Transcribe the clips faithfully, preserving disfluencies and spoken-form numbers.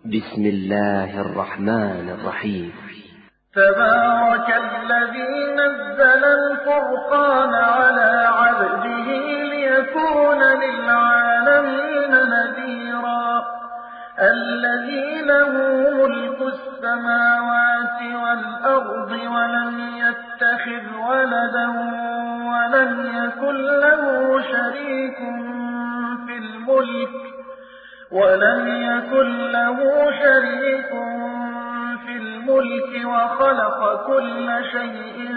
بسم الله الرحمن الرحيم. تبارك الذي نزل الفرقان على عبده ليكون للعالمين نذيرا الذي له ملك السماوات والأرض ولم يتخذ ولدا ولم يكن له شريك في الملك ولم يكن له شريك في الملك وخلق كل شيء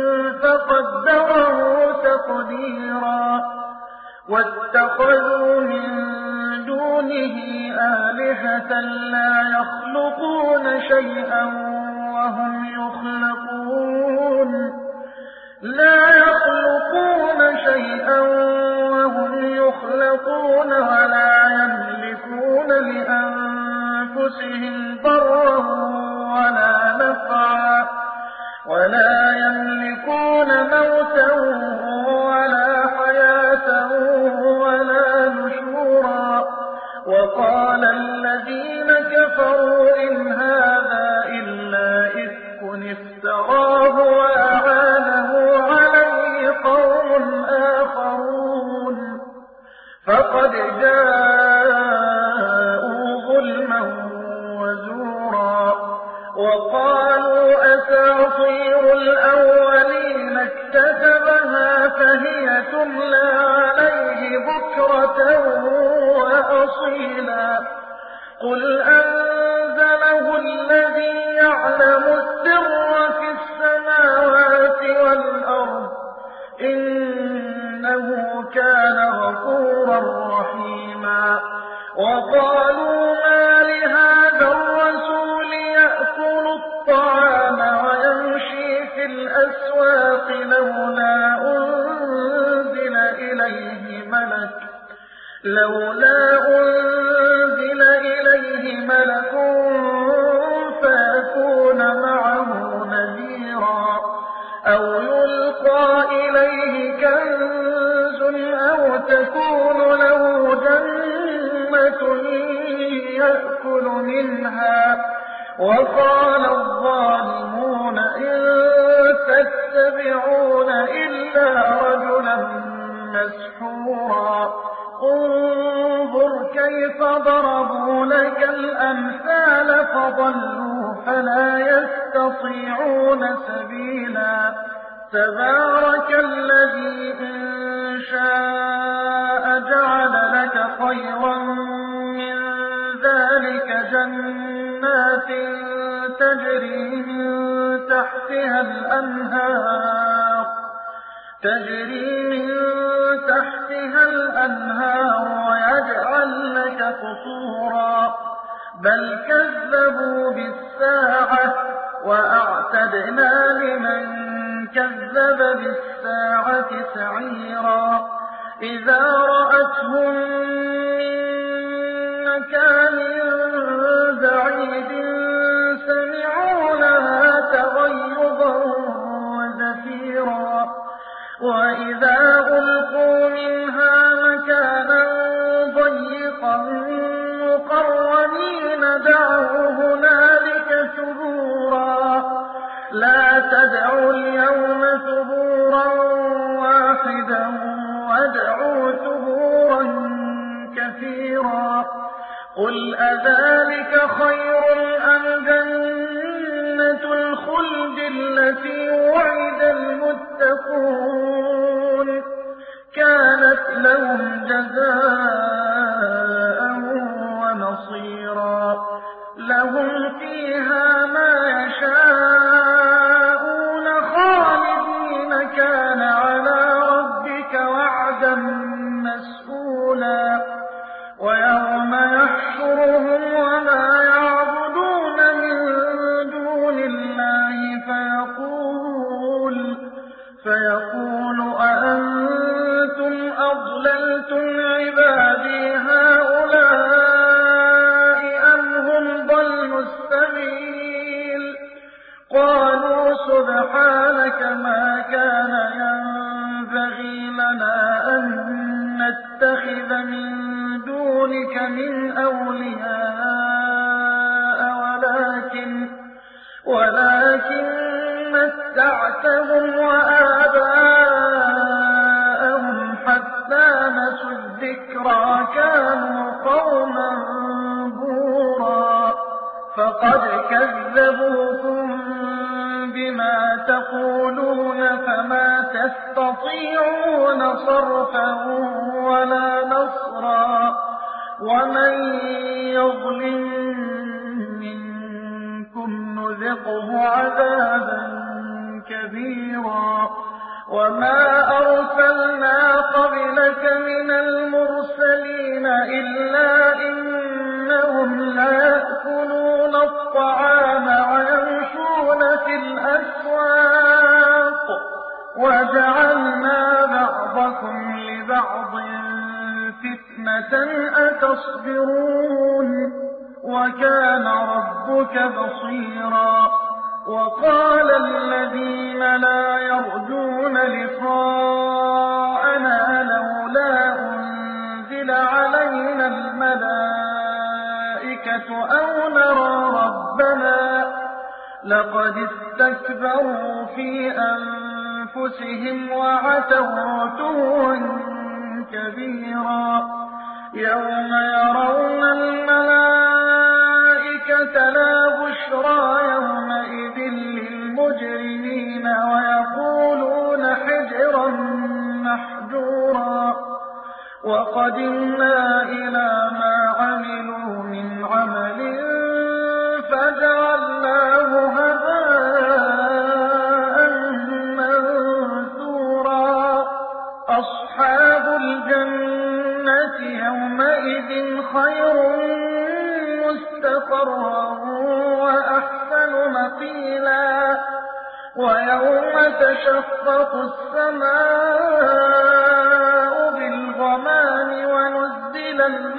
فقدره تقديرا واتخذوا من دونه آلهة لا يخلقون شيئا وهم يخلقون لا يخلقون شيئا وهم يخلقون ولا يملكون لأنفسهم ضرا ولا نفعا ولا يملكون موتا ولا حياة ولا نشورا وقال الذين كفروا إن هذا إلا إفك افتراه وأعانه عليه قوم آخرون فقد جاءوا ظلما وزورا وقالوا أساطير الأولين اكتتبها فهي تملى عليه بكرة وأصيلا قل أنزله الذي يعلم السر في السماوات والأرض إنه كان غفورا رحيما وقالوا ما لهذا الرسول يأكل الطعام ويمشي في الأسواق لولا أنزل إليه ملك لولا أنزل إليه ملك فيكون معه نذيرا أو يلقى إليه كنز أو تكون له جنة يأكل منها وقال الظالمون إن تتبعون إلا رجلا مسحورا انظر كيف ضربوا لك الأمثال فضلوا فلا يستطيعون سبيلا تبارك الذي إن شاء جعل لك خيرا من ذلك جنات تجري من تحتها الأنهار تجري من تحتها الأنهار ويجعل لك قصورا بل كذبوا بالساعة وأعتدنا لمن كذب بالساعة سعيرا إذا رأتهم من مكان بعيد سمعوا لها تغيظا وزفيرا وإذا ألقوا منها مكانا ضيقا مقرنين دعوا هنالك ثبورا لا تدعوا اليوم ثبورا واحدا وادعوا ثبورا كثيرا قل أذلك خير أم جنة الخلد التي وعد المتقون كانت لهم جزاء ومصيرا لهم فيها ما يشاءون خالدين كان على ربك وعدا مسئولا ويوم يحشرهم وما يعبدون من دون الله فيقول فيقول أأنتم أضللتم عبادي هؤلاء أم هم ضلوا السبيل قالوا سبحانك ما كان ينبغي لنا أن نتخذ من دونك من أولياء ولكن متعتهم وآباءهم حتى نسوا الذكرى كانوا قوما بورا فقد كذبوكم بما تقولون فما تستطيعون صرفا ولا نصرا ومن يظلم منكم نذقه عذابا كبيرا وما أرسلنا قبلك من المرسلين إلا إنهم ليأكلون الطعام ويمشون في الأسواق وجعلنا بعضكم لبعض فتنة أتصبرون وكان ربك بصيرا وقال الذين لا يرجون لقاءنا لولا أنزل علينا الملائكة أو نرى ربنا لقد استكبروا في أنفسهم وعتوا عتوا كبيرا يوم يرون الملائكة لا بشرى يومئذ للمجرمين ويقولون حجرا محجورا وقدمنا إلى ما عملوا من عمل فجعلناه هباء منثورا أصحاب الجنة يومئذ خير مستقرا وأحسن مقيلا ويوم تشقق السماء بالغمام ونزل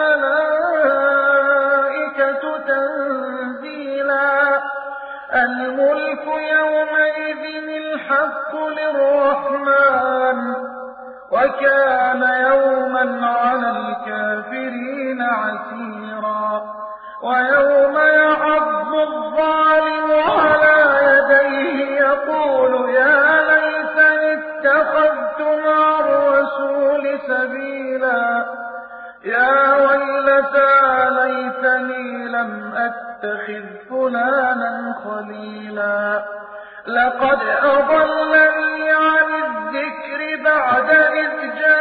الملائكة تنزيلا الملك يومئذ الحق للرحمن وكان يوما على الكافرين عسيرا ويوم يعض الظالم على يديه يقول يا ليتني اتخذت مع الرسول سبيلا يا ويلتى ليتني لم أتخذ فلانا خليلا لقد أضلني عن الذكر بعد إذ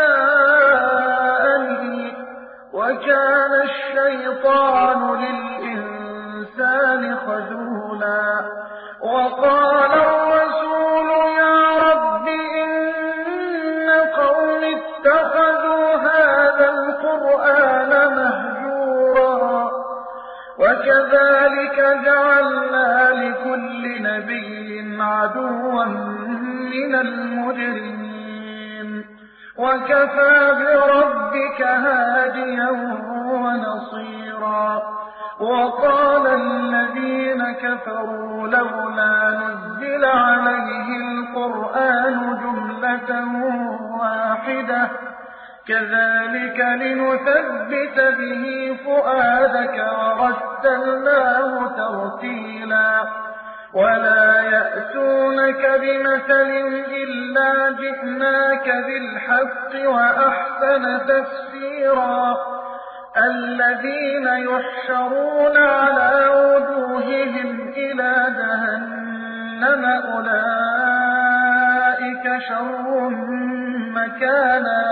جاءني وكان الشيطان للإنسان خذولا وقال الرسول يا رب إن قوم اتخذوا هذا القرآن مهجورا وكذلك جعلنا لكل نبي عدوا من المجرمين وكفى بربك هاديا ونصيرا وقال الذين كفروا لولا نزل عليه القرآن جملة واحدة كذلك لنثبت به فؤادك ورتلناه ترتيلا ولا يأتونك بمثل إلا جئناك بالحق وأحسن تفسيرا الذين يحشرون على وجوههم إلى جهنم أولئك شر مكانا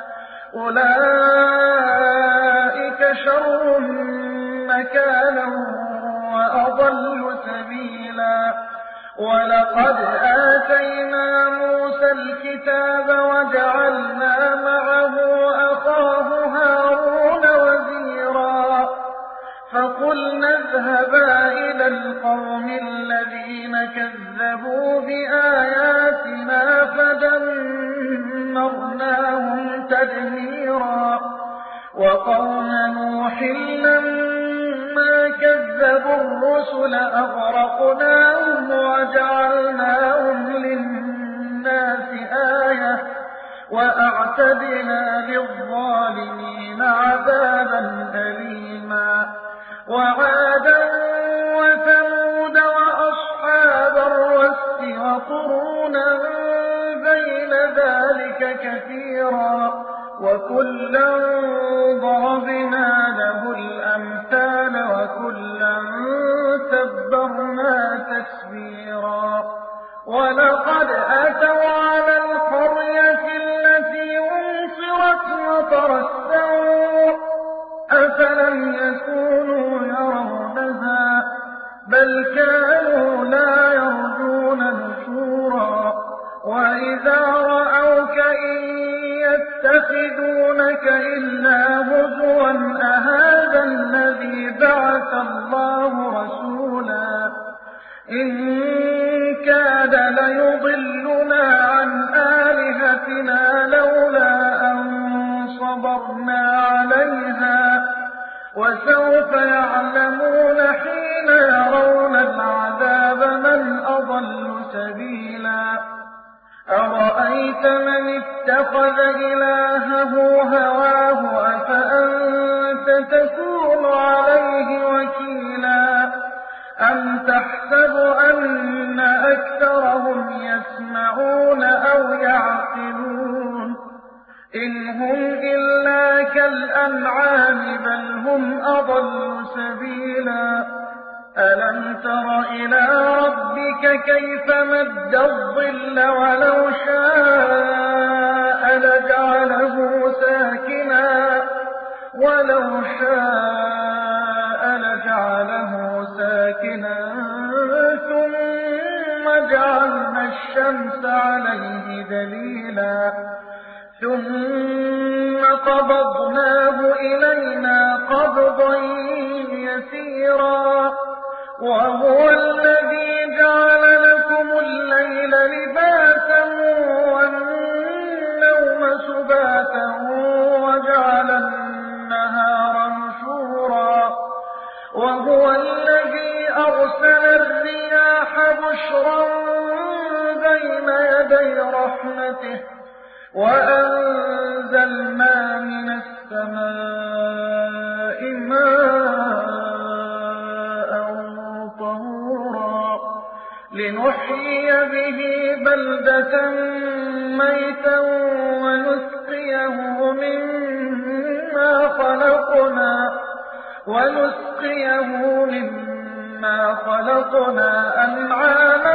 أولئك شر مكانا وأضل سبيلا ولقد آتينا موسى الكتاب وجعلنا معه أخاه هارون وزيرا فقلنا اذهبا إلى القوم الذين كذبوا بآياتنا فدمرناهم تدميرا وقوم نوح لما كذبوا الرسل أغرقناهم وجعلناهم للناس آية وأعتدنا للظالمين عذابا أليما وعادا وثمود وأصحاب وقرونا بين ذلك كثيرا وكلا ضربنا له الأمثال وكلا تبرنا تسبيرا ولقد أتوا على القرية التي أمطرت مطر السوء أفلم يكونوا يرونها بل كانوا لا يرجون نشورا وإذا رأوك إن يتخذونك إلا هزوا أهذا الذي بعث الله رسولا إن كاد ليضلنا عن آلهتنا لولا أن صبرنا عليها وسوف يعلمون حين يرون العذاب من أضل سبيلا أرأيت من اتخذ إلهه هواه أفأنت تكون عليه وكيلا أم تحسب أن أكثرهم يسمعون أو يعقلون إن هم إلا كالأنعام بل هم أضل سبيلا ألم تر إلى ربك كيف مد الظل ولو شاء لجعله ساكنا ولو شاء لجعله ساكنا ثم جعلنا الشمس عليه دليلا ثم قبضناه إلينا قبضا يسيرا وهو الذي جعل لكم الليل لباسا والنوم سباتا وجعل النهار نشورا وهو الذي أرسل الرياح بشرا بين يدي رحمته وأنزلنا من السماء ماء طهورا لنحيي به بلدة ميتا ونسقيه مما خلقنا ونسقيه مما خلقنا أنعاما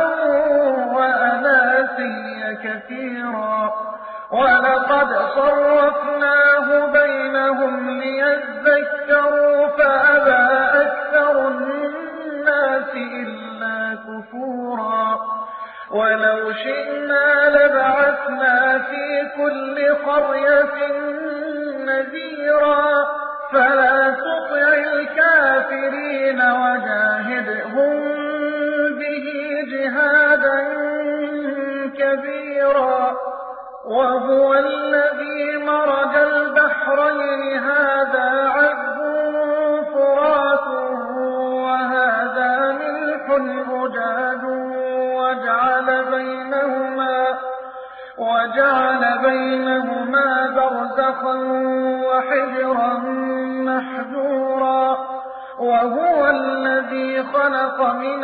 وأناسيا كثيرا ولقد صرفناه بينهم ليذكروا فأبى أكثر الناس إلا كفورا ولو شئنا لبعثنا في كل قرية نذيرا فلا تطع الكافرين وجاهدهم به جهادا كبيرا وهو الذي مرج البحرين هذا عذب فرات وهذا ملح أجاج وجعل بينهما وجعل بينهما برزخا وحجرا محجورا وهو الذي خلق من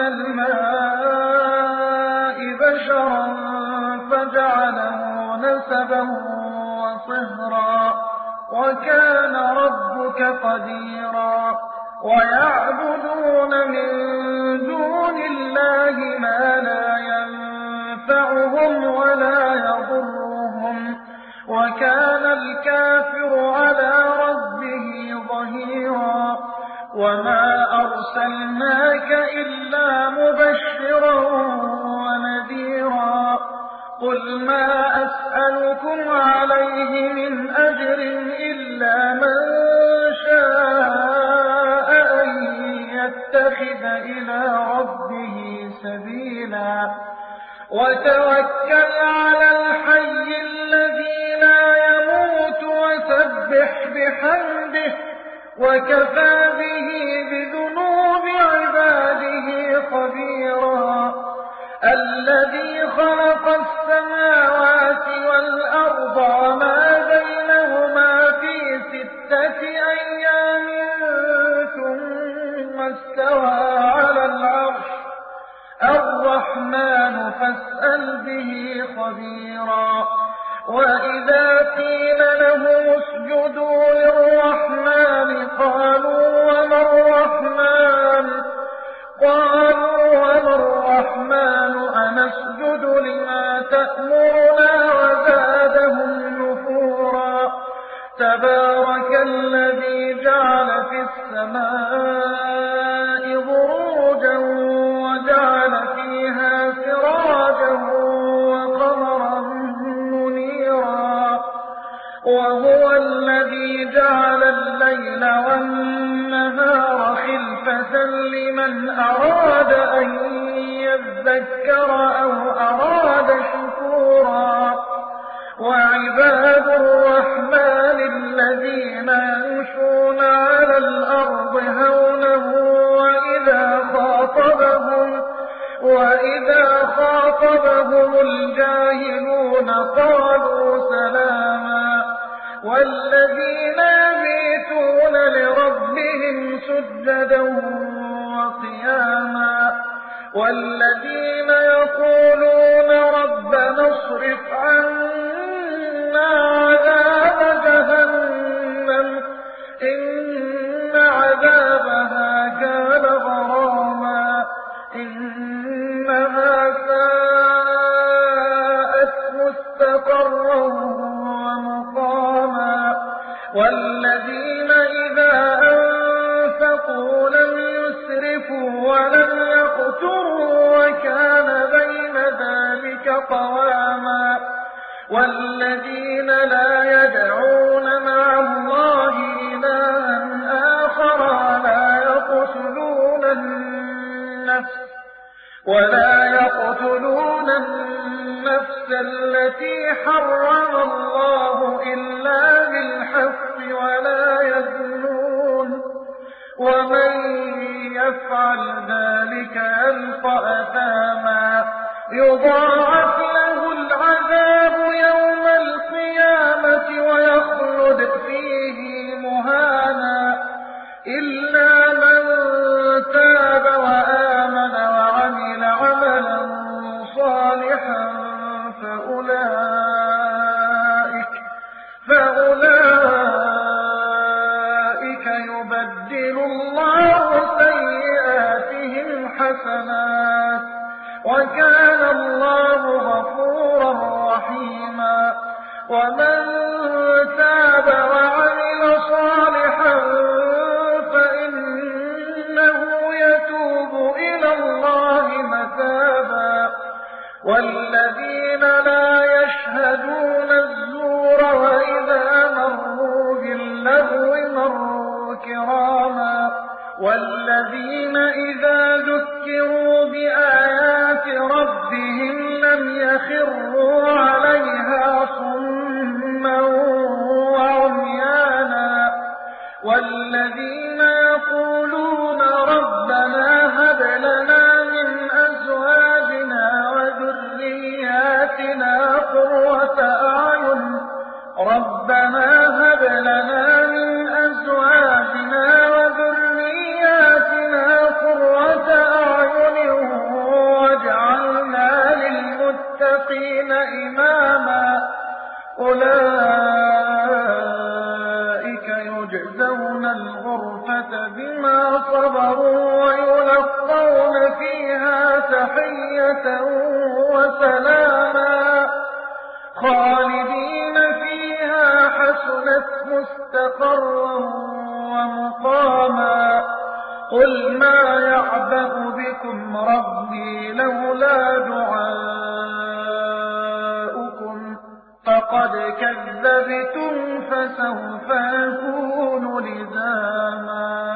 الماء بشرا فجعله نسبا وصهرا وكان ربك قديرا ويعبدون من دون الله ما لا ينفعهم ولا يضرهم وكان الكافر على ربه ظهيرا وما أرسلناك إلا مبشرا ونذيرا قل ما أسألكم عليه من أجر إلا من شاء أن يتخذ إلى ربه سبيلا وتوكل على الحي الذي لا يموت وسبح بحمده وكفى به بذنوب عباده خبيرا الذي خلق السماوات والأرض وما بينهما في ستة أيام ثم استوى على العرش الرحمن فاسأل به خبيرا وإذا قيل لهم اسجدوا للرحمن قالوا وما الرحمن قالوا وما الرحمن أنسجد لما تأمرنا وزادهم نفورا تبارك الذي جعل في السماء بروجا وجعل فيها سراجا وقمرا منيرا وهو الذي جعل الليل والنهار خلفة لمن أراد أن يذكر أو أراد شكورا وعباد الرحمن الذين يمشون على الأرض هونا وإذا خاطبهم وإذا خاطبهم الجاهلون قالوا سلاما والذين يبيتون لربهم سجدا وقياما والذين يقولون ربنا اصرف عنا عذاب جهنم إن عذابها كان غراما إنها ساءت مستقرا ومقاما والذين إذا أنفقوا لم يسرفوا ولم يقتروا وكان بين ذلك قواما والذين لا يدعون مع الله إلها آخر ولا يقتلون النفس ولا يقتلون النفس التي حرم الله إلا بالحق ولا يزنون ومن يفعل ذلك يلقى أثاما يضاعف له العذاب يوم القيامة ويخلد فيه مهانا إلا من تاب وآمن وعمل عملا صالحا فأولئك فأولئك يبدل الله سيئاتهم حسنات وكان الله غفورا رحيما ومن تاب وعمل صالحا فإنه يتوب إلى الله متابا والذين لا يشهدون الزور وإذا مروا باللغو مروا كراما والذين إذا ذكروا بآيات ربهم لم يخروا عليها صما وعميانا والذين يقولون ربنا هب لنا من أزواجنا وذرياتنا قرة أعين ربنا هب لنا من أزواجنا وذرياتنا قرة أعين واجعلنا للمتقين إماما أولئك يجزون الغرفة بما صبروا ويلقون فيها تحية وسلاما خالدين فيها حسنت مستقرا ومقاما قل ما يعبأ بكم ربي لولا دعاؤكم فقد كذبتم فسوف يكون لزاما